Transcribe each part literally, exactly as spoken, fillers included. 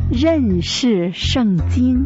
认识圣经。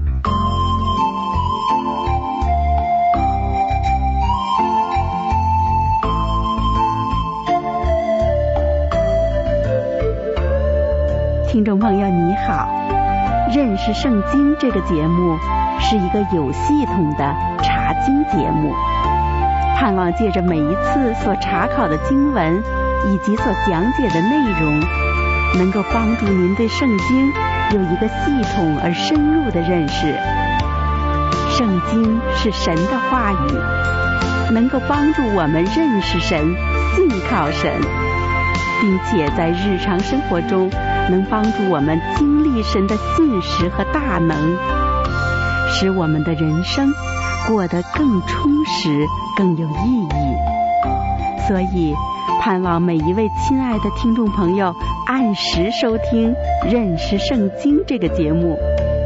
听众朋友你好，认识圣经这个节目是一个有系统的查经节目，盼望借着每一次所查考的经文以及所讲解的内容，能够帮助您对圣经有一个系统而深入的认识。圣经是神的话语，能够帮助我们认识神、信靠神，并且在日常生活中能帮助我们经历神的信实和大能，使我们的人生过得更充实、更有意义。所以盼望每一位亲爱的听众朋友按时收听《认识圣经》这个节目。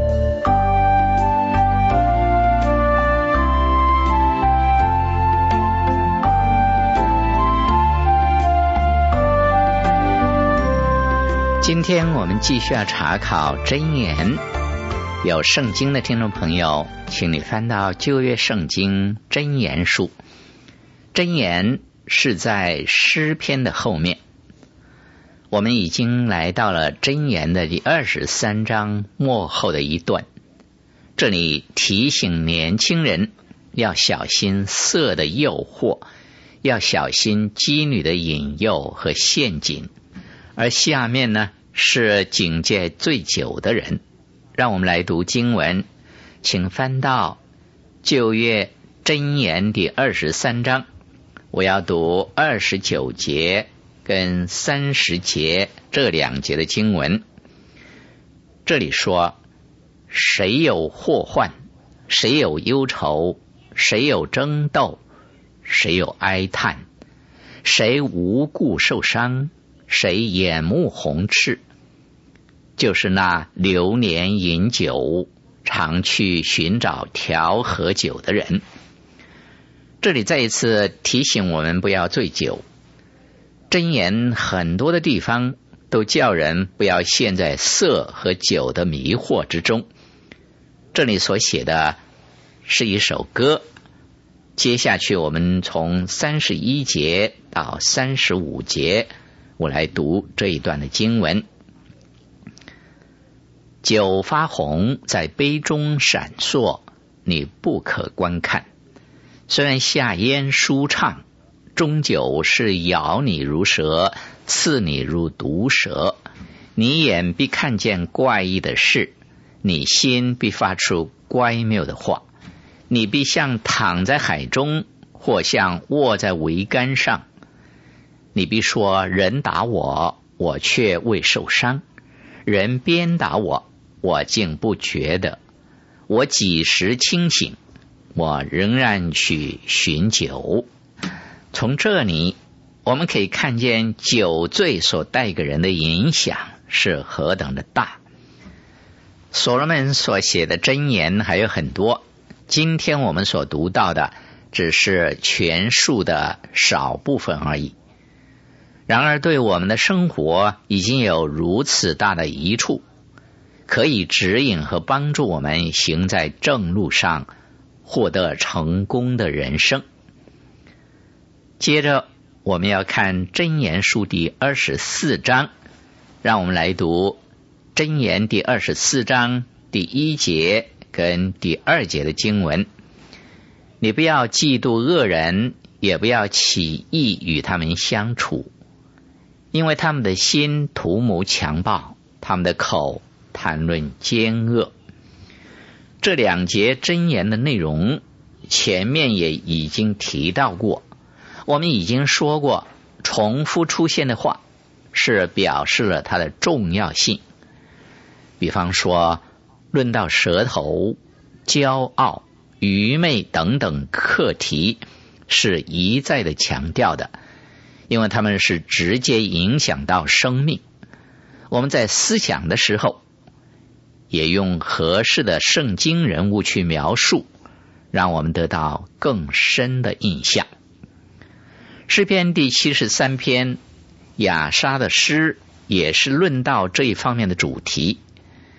今天我们继续要查考箴言，有圣经的听众朋友，请你翻到旧约圣经箴言书。箴言是在诗篇的后面，我们已经来到了箴言的第二十三章末后的一段。这里提醒年轻人要小心色的诱惑，要小心妓女的引诱和陷阱，而下面呢是警戒醉酒的人。让我们来读经文，请翻到旧约箴言第二十三章，我要读二十九节跟三十节这两节的经文。这里说，谁有祸患，谁有忧愁，谁有争斗，谁有哀叹，谁无故受伤，谁眼目红赤，就是那流年饮酒，常去寻找调和酒的人。这里再一次提醒我们不要醉酒。箴言很多的地方都叫人不要陷在色和酒的迷惑之中。这里所写的是一首歌，接下去我们从三十一节到三十五节，我来读这一段的经文。酒发红，在杯中闪烁，你不可观看。虽然下咽舒畅，终究是咬你如蛇，刺你如毒蛇。你眼必看见怪异的事，你心必发出乖谬的话。你必像躺在海中，或像卧在桅杆上。你必说，人打我，我却未受伤；人鞭打我，我竟不觉得。我几时清醒，我仍然去寻酒。从这里我们可以看见酒醉所带给人的影响是何等的大。所罗门所写的箴言还有很多，今天我们所读到的只是全数的少部分而已。然而对我们的生活已经有如此大的益处，可以指引和帮助我们行在正路上，获得成功的人生。接着我们要看箴言书第二十四章，让我们来读箴言第二十四章第一节跟第二节的经文。你不要嫉妒恶人，也不要起意与他们相处，因为他们的心图谋强暴，他们的口谈论奸恶。这两节箴言的内容前面也已经提到过，我们已经说过，重复出现的话是表示了它的重要性。比方说，论到舌头、骄傲、愚昧等等课题，是一再的强调的，因为它们是直接影响到生命。我们在思想的时候，也用合适的圣经人物去描述，让我们得到更深的印象。诗篇第七十三篇亚莎的诗也是论到这一方面的主题。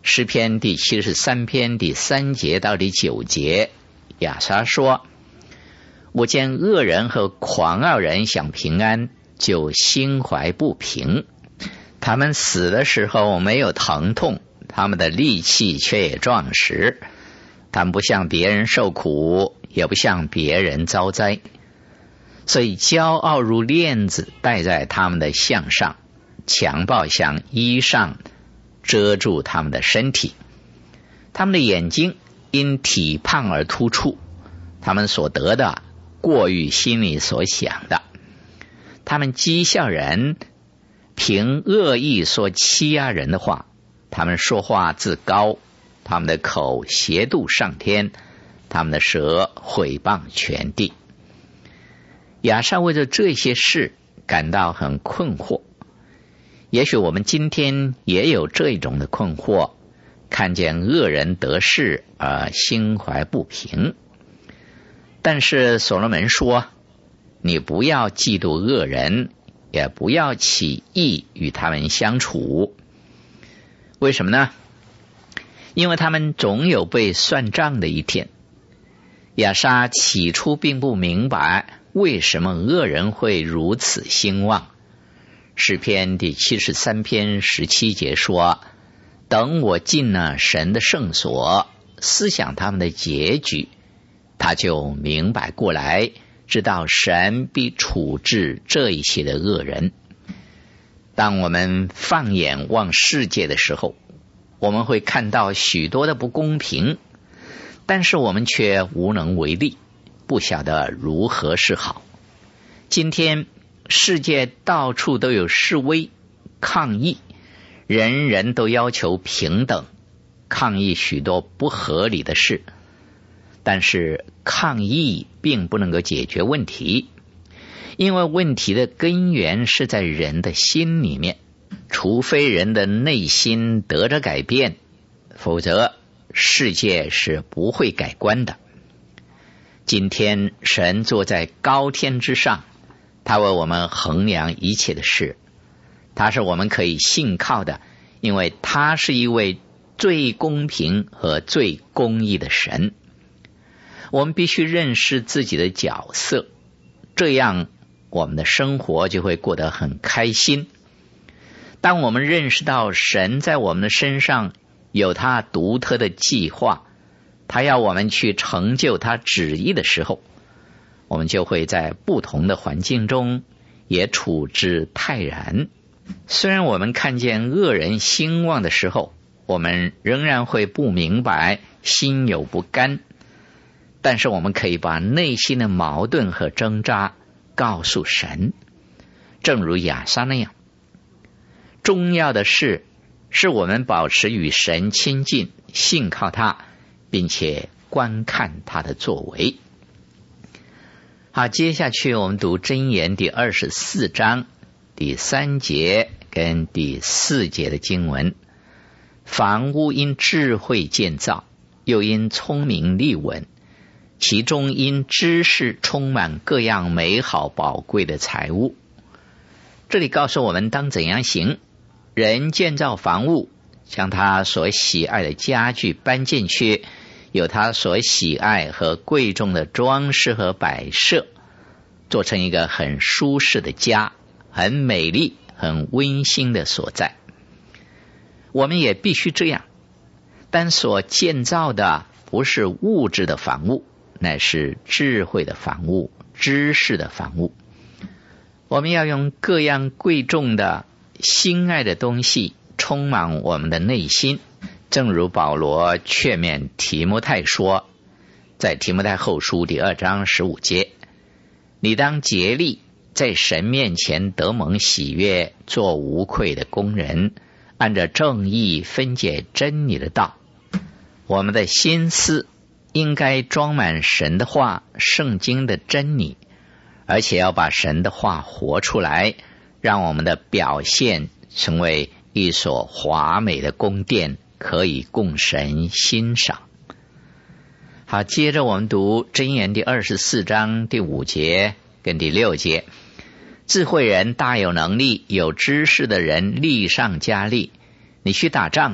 诗篇第七十三篇第三节到第九节，亚萨说，我见恶人和狂傲人想平安，就心怀不平。他们死的时候没有疼痛，他们的力气却也壮实。他们不向别人受苦，也不向别人遭灾。所以骄傲如链子戴在他们的项上，强暴像衣裳遮住他们的身体。他们的眼睛因体胖而突出，他们所得的过于心里所想的。他们讥笑人，凭恶意说欺压人的话。他们说话自高，他们的口斜度上天，他们的舌毁谤全地。亚萨为着这些事感到很困惑。也许我们今天也有这种的困惑，看见恶人得势而心怀不平。但是所罗门说，你不要嫉妒恶人，也不要起意与他们相处。为什么呢？因为他们总有被算账的一天。亚萨起初并不明白为什么恶人会如此兴旺。诗篇第七十三篇十七节说，等我进了神的圣所，思想他们的结局，他就明白过来，知道神必处置这一些的恶人。当我们放眼望世界的时候，我们会看到许多的不公平，但是我们却无能为力，不晓得如何是好。今天世界到处都有示威抗议，人人都要求平等，抗议许多不合理的事。但是抗议并不能够解决问题，因为问题的根源是在人的心里面。除非人的内心得着改变，否则世界是不会改观的。今天神坐在高天之上，他为我们衡量一切的事，他是我们可以信靠的，因为他是一位最公平和最公义的神。我们必须认识自己的角色，这样我们的生活就会过得很开心。当我们认识到神在我们的身上有他独特的计划，他要我们去成就他旨意的时候，我们就会在不同的环境中也处之泰然。虽然我们看见恶人兴旺的时候，我们仍然会不明白，心有不甘，但是我们可以把内心的矛盾和挣扎告诉神，正如亚萨那样。重要的是，是我们保持与神亲近，信靠他，并且观看他的作为。好，接下去我们读箴言第二十四章第三节跟第四节的经文。房屋因智慧建造，又因聪明立稳，其中因知识充满各样美好宝贵的财物。这里告诉我们当怎样行。人建造房屋，将他所喜爱的家具搬进去，有他所喜爱和贵重的装饰和摆设，做成一个很舒适的家，很美丽很温馨的所在。我们也必须这样，但所建造的不是物质的房屋，乃是智慧的房屋，知识的房屋。我们要用各样贵重的心爱的东西充满我们的内心，正如保罗劝勉提摩太说，在提摩太后书第二章十五节，你当竭力在神面前得蒙喜悦，做无愧的工人，按着正义分解真理的道。我们的心思应该装满神的话，圣经的真理，而且要把神的话活出来，让我们的表现成为一所华美的宫殿，可以供神欣赏。好，接着我们读箴言第二十四章第五节跟第六节。智慧人大有能力，有知识的人力上加力。你去打仗，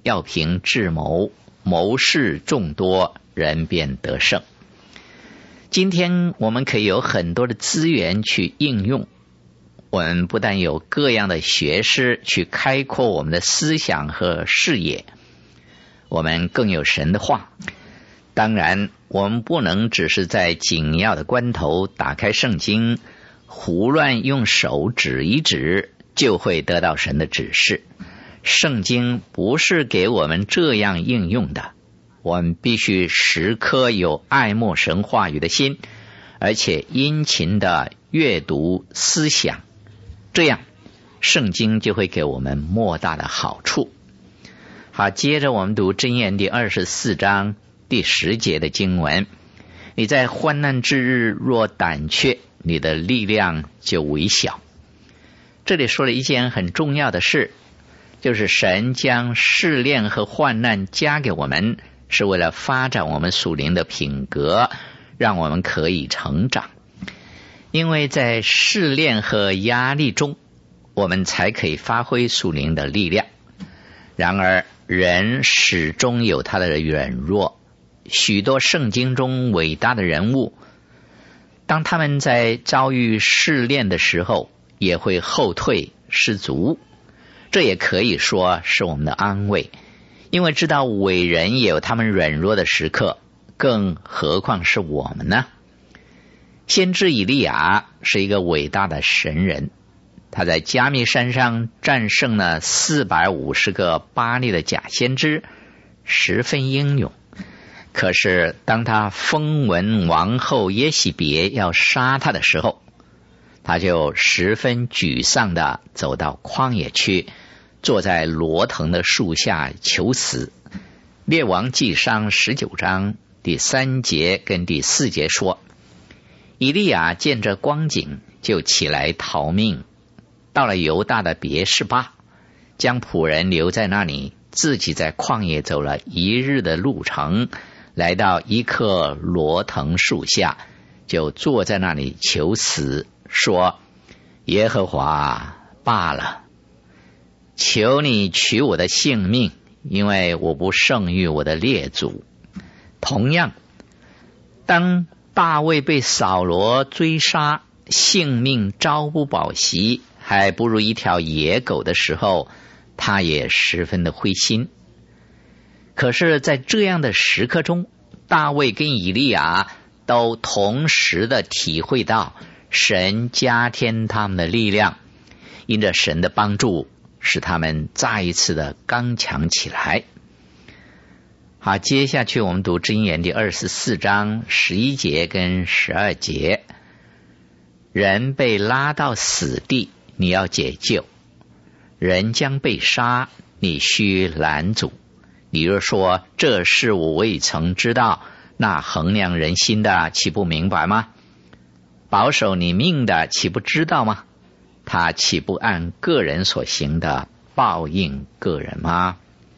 要凭智谋，谋士众多，人便得胜。今天我们可以有很多的资源去应用，我们不但有各样的学识去开阔我们的思想和视野，我们更有神的话。当然我们不能只是在紧要的关头打开圣经，胡乱用手指一指就会得到神的指示。圣经不是给我们这样应用的，我们必须时刻有爱慕神话语的心，而且殷勤的阅读思想，这样圣经就会给我们莫大的好处。好，接着我们读箴言第二十四章第十节的经文，你在患难之日若胆怯，你的力量就微小。这里说了一件很重要的事，就是神将试炼和患难加给我们，是为了发展我们属灵的品格，让我们可以成长。因为在试炼和压力中，我们才可以发挥属灵的力量。然而人始终有他的软弱，许多圣经中伟大的人物，当他们在遭遇试炼的时候，也会后退失足。这也可以说是我们的安慰，因为知道伟人也有他们软弱的时刻，更何况是我们呢？先知以利亚是一个伟大的神人，他在加密山上战胜了四百五十个巴力的假先知，十分英勇。可是当他风闻王后耶洗别要杀他的时候，他就十分沮丧地走到旷野去，坐在罗藤的树下求死。列王纪上十九章第三节跟第四节说，以利亚见这光景，就起来逃命，到了犹大的别是巴，将仆人留在那里，自己在旷野走了一日的路程，来到一棵罗藤树下，就坐在那里求死，说，耶和华，罢了，求你取我的性命，因为我不胜于我的列祖。同样，当大卫被扫罗追杀，性命朝不保夕，还不如一条野狗的时候，他也十分的灰心。可是在这样的时刻中，大卫跟以利亚都同时的体会到神加添他们的力量，因着神的帮助，使他们再一次的刚强起来。好，接下去我们读箴言第二十四章十一节跟十二节。人被拉到死地，你要解救；人将被杀，你须拦阻。你若说，这事我未曾知道，那衡量人心的岂不明白吗？保守你命的岂不知道吗？他岂不按个人所行的报应个人吗？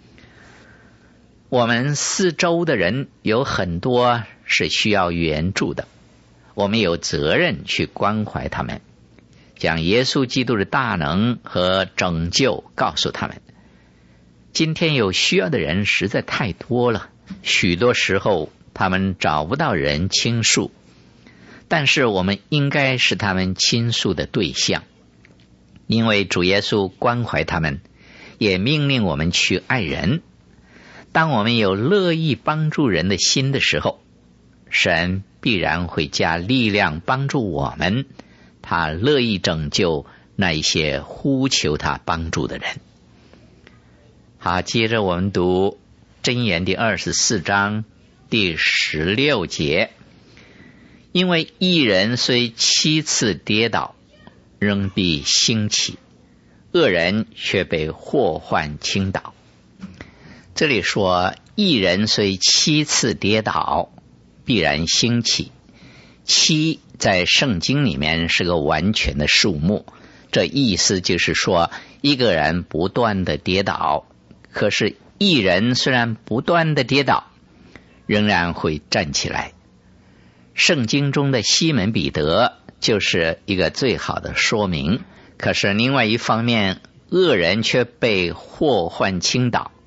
我们四周的人有很多是需要援助的，我们有责任去关怀他们，将耶稣基督的大能和拯救告诉他们。今天有需要的人实在太多了，许多时候他们找不到人倾诉，但是我们应该是他们倾诉的对象，因为主耶稣关怀他们，也命令我们去爱人。当我们有乐意帮助人的心的时候，神必然会加力量帮助我们，他乐意拯救那一些呼求他帮助的人。好，接着我们读箴言第二十四章第十六节。因为义人虽七次跌倒，仍必兴起，恶人却被祸患倾倒。这里说，义人虽七次跌倒，必然兴起。七在圣经里面是个完全的数目，这意思就是说，一个人不断的跌倒，可是义人虽然不断的跌倒，仍然会站起来。圣经中的西门彼得就是一个最好的说明。可是另外一方面，恶人却被祸患倾倒，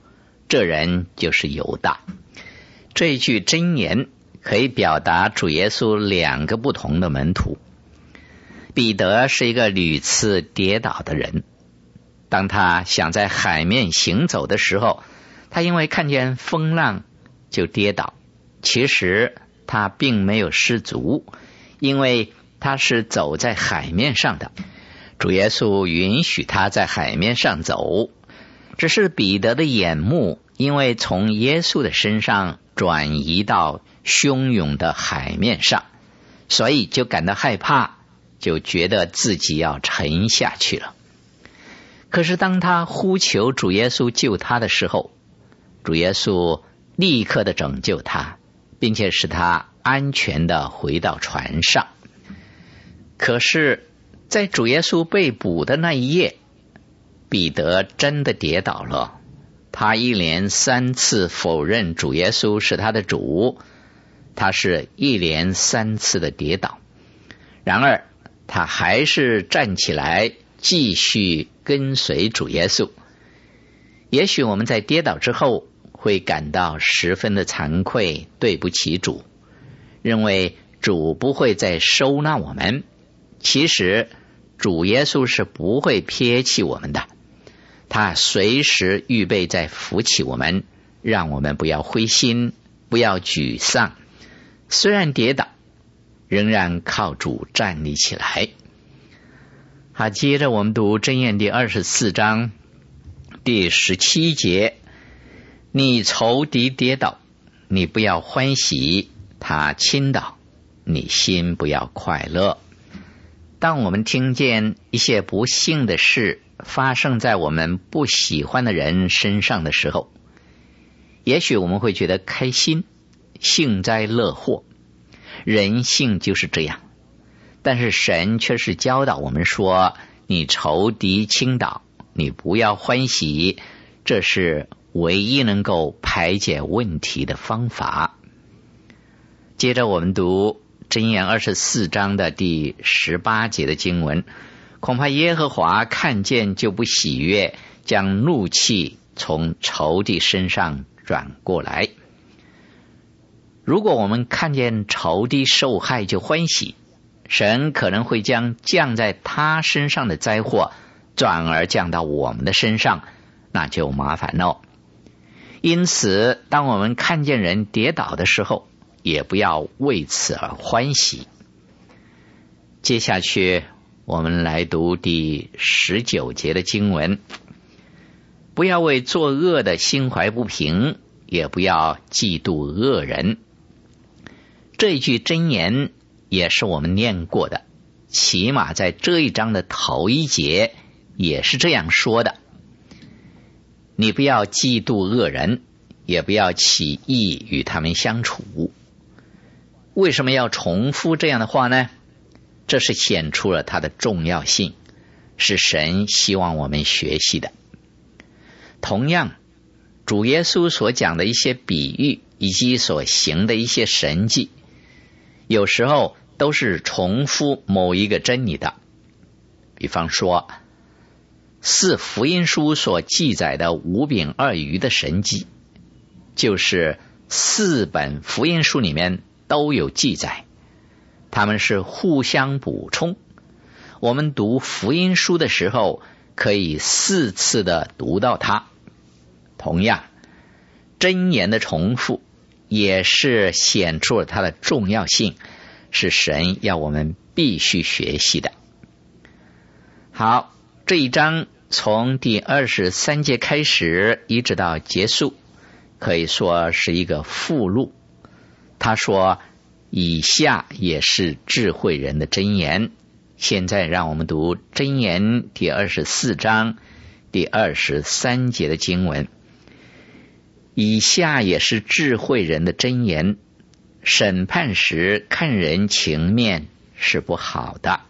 这人就是犹大。这一句箴言可以表达主耶稣两个不同的门徒。彼得是一个屡次跌倒的人，当他想在海面行走的时候，他因为看见风浪就跌倒，其实他并没有失足，因为他是走在海面上的，主耶稣允许他在海面上走，只是彼得的眼目因为从耶稣的身上转移到汹涌的海面上，所以就感到害怕，就觉得自己要沉下去了。可是当他呼求主耶稣救他的时候，主耶稣立刻的拯救他，并且使他安全的回到船上。可是在主耶稣被捕的那一夜，彼得真的跌倒了，他一连三次否认主耶稣是他的主，他是一连三次的跌倒，然而他还是站起来继续跟随主耶稣。也许我们在跌倒之后会感到十分的惭愧，对不起主，认为主不会再收纳我们。其实主耶稣是不会撇弃我们的，他随时预备在扶起我们，让我们不要灰心，不要沮丧。虽然跌倒，仍然靠主站立起来。好，接着我们读箴言第二十四章第十七节，你仇敌跌倒，你不要欢喜，他倾倒，你心不要快乐。当我们听见一些不幸的事发生在我们不喜欢的人身上的时候，也许我们会觉得开心，幸灾乐祸，人性就是这样。但是神却是教导我们说，你仇敌倾倒，你不要欢喜，这是唯一能够排解问题的方法。接着我们读箴言二十四章的第十八节的经文，恐怕耶和华看见就不喜悦，将怒气从仇敌身上转过来。如果我们看见仇敌受害就欢喜，神可能会将降在他身上的灾祸转而降到我们的身上，那就麻烦了。因此当我们看见人跌倒的时候，也不要为此而欢喜。接下去我们来读第十九节的经文，不要为作恶的心怀不平，也不要嫉妒恶人。这一句箴言也是我们念过的，起码在这一章的头一节也是这样说的，你不要嫉妒恶人，也不要起意与他们相处。为什么要重复这样的话呢？这是显出了它的重要性，是神希望我们学习的。同样，主耶稣所讲的一些比喻以及所行的一些神迹，有时候都是重复某一个真理的。比方说，四福音书所记载的五饼二鱼的神迹，就是四本福音书里面都有记载，他们是互相补充。我们读福音书的时候，可以四次的读到它。同样，箴言的重复也是显出了它的重要性，是神要我们必须学习的。好，这一章从第二十三节开始一直到结束，可以说是一个附录。他说以下也是智慧人的箴言。现在让我们读箴言第二十四章第二十三节的经文。以下也是智慧人的箴言，审判时看人情面是不好的。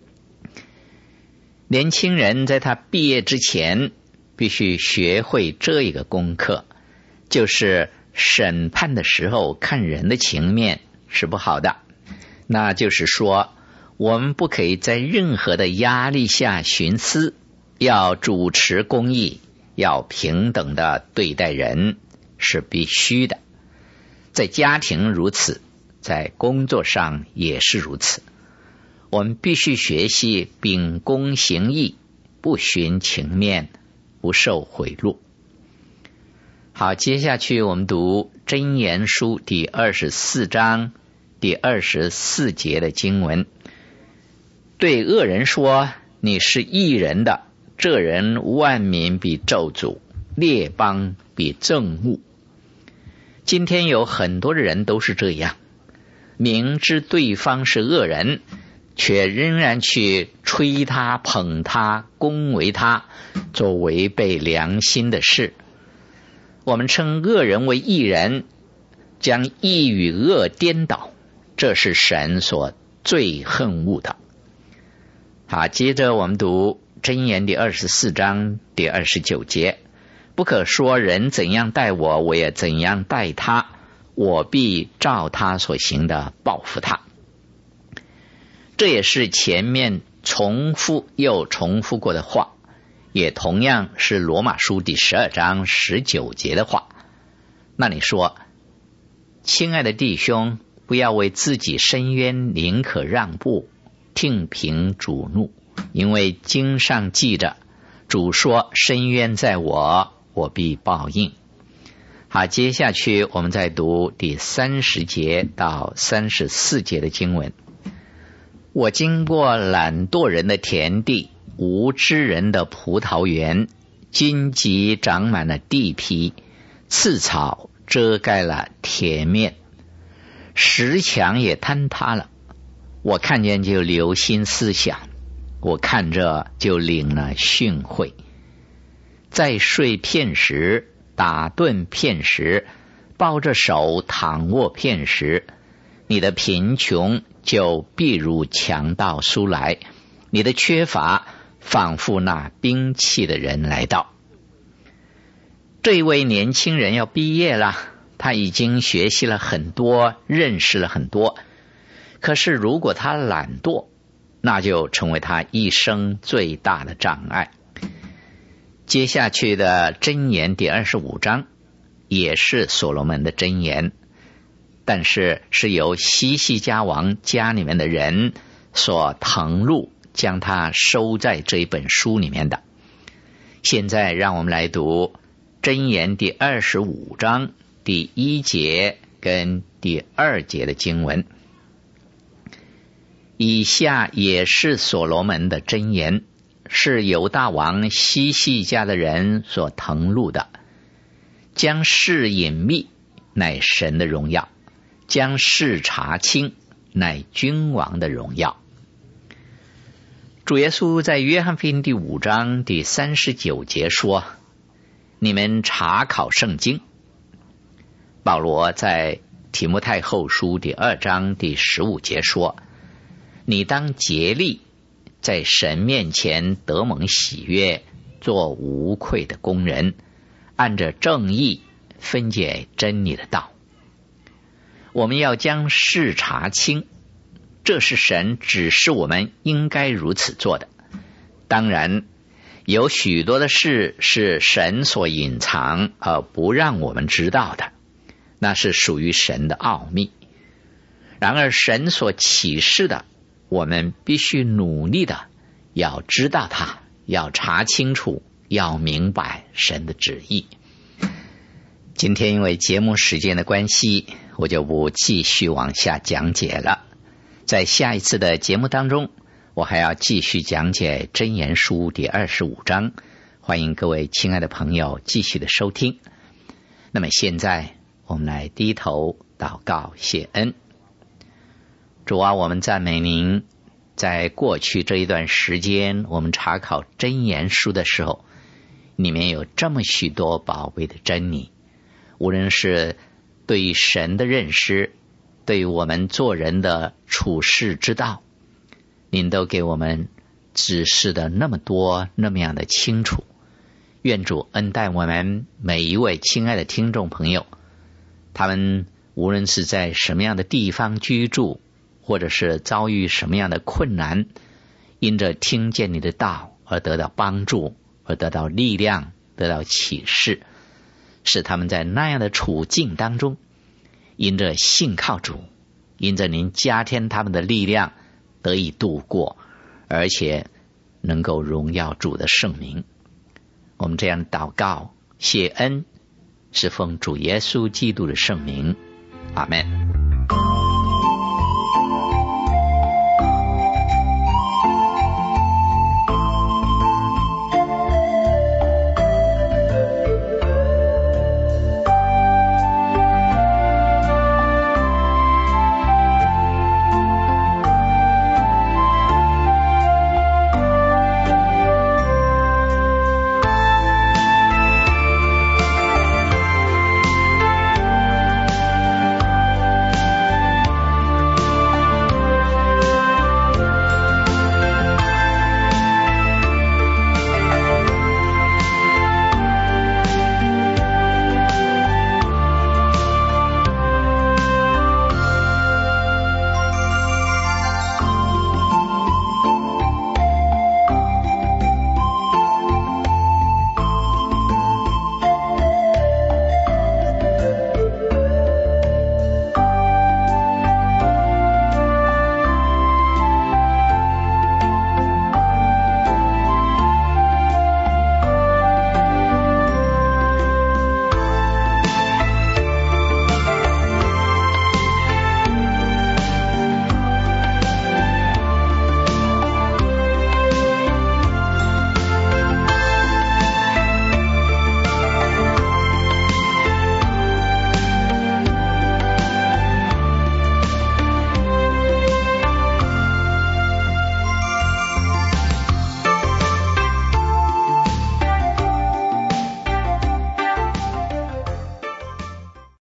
年轻人在他毕业之前必须学会这一个功课，就是审判的时候看人的情面是不好的。那就是说，我们不可以在任何的压力下徇私，要主持公义， 要平等的对待人是必须的，在家庭如此，在工作上也是如此。我们必须学习秉公行义，不徇情面，不受贿赂。好，接下去我们读箴言书第二十四章第二十四节的经文。对恶人说，你是义人的，这人万民比咒诅，列邦比憎恶。今天有很多的人都是这样，明知对方是恶人，却仍然去吹他、捧他、恭维他，做违背良心的事。我们称恶人为义人，将义与恶颠倒，这是神所最恨恶的。好，接着我们读箴言第二十四章第二十九节，不可说人怎样待我，我也怎样待他，我必照他所行的报复他。这也是前面重复又重复过的话，也同样是罗马书第十二章十九节的话。那你说，亲爱的弟兄，不要为自己伸冤，宁可让步，听凭主怒，因为经上记着，主说，伸冤在我，我必报应。好，接下去我们再读第三十节到三十四节的经文。我经过懒惰人的田地，无知人的葡萄园，荆棘长满了地皮，刺草遮盖了田面，石墙也坍塌了。我看见就留心思想，我看着就领了训诲。再睡片时，打盹片时，抱着手躺卧片时，你的贫穷就必如强盗苏来，你的缺乏仿佛那兵器的人来到。这一位年轻人要毕业了，他已经学习了很多，认识了很多，可是如果他懒惰，那就成为他一生最大的障碍。接下去的箴言第二十五章也是所罗门的箴言，但是是由西西家王家里面的人所誊录，将它收在这一本书里面的。现在让我们来读箴言第二十五章第一节跟第二节的经文。以下也是所罗门的箴言，是犹大王西西家的人所誊录的。将事隐秘，乃神的荣耀；将事查清，乃君王的荣耀。主耶稣在约翰福音第五章第三十九节说，你们查考圣经。保罗在提摩太后书第二章第十五节说，你当竭力在神面前得蒙喜悦，做无愧的工人，按着正义分解真理的道。我们要将事查清，这是神指示我们应该如此做的。当然有许多的事是神所隐藏而不让我们知道的，那是属于神的奥秘。然而神所启示的，我们必须努力的要知道它，要查清楚，要明白神的旨意。今天因为节目时间的关系，我就不继续往下讲解了。在下一次的节目当中，我还要继续讲解箴言书第二十五章，欢迎各位亲爱的朋友继续的收听。那么现在我们来低头祷告谢恩。主啊，我们赞美您，在过去这一段时间，我们查考箴言书的时候，里面有这么许多宝贵的真理，无论是对于神的认识，对于我们做人的处世之道，您都给我们指示的那么多，那么样的清楚。愿主恩待我们每一位亲爱的听众朋友，他们无论是在什么样的地方居住，或者是遭遇什么样的困难，因着听见你的道而得到帮助，而得到力量， 得到启示，使他们在那样的处境当中，因着信靠主，因着您加添他们的力量，得以度过，而且能够荣耀主的圣名。我们这样祷告谢恩，是奉主耶稣基督的圣名，阿们。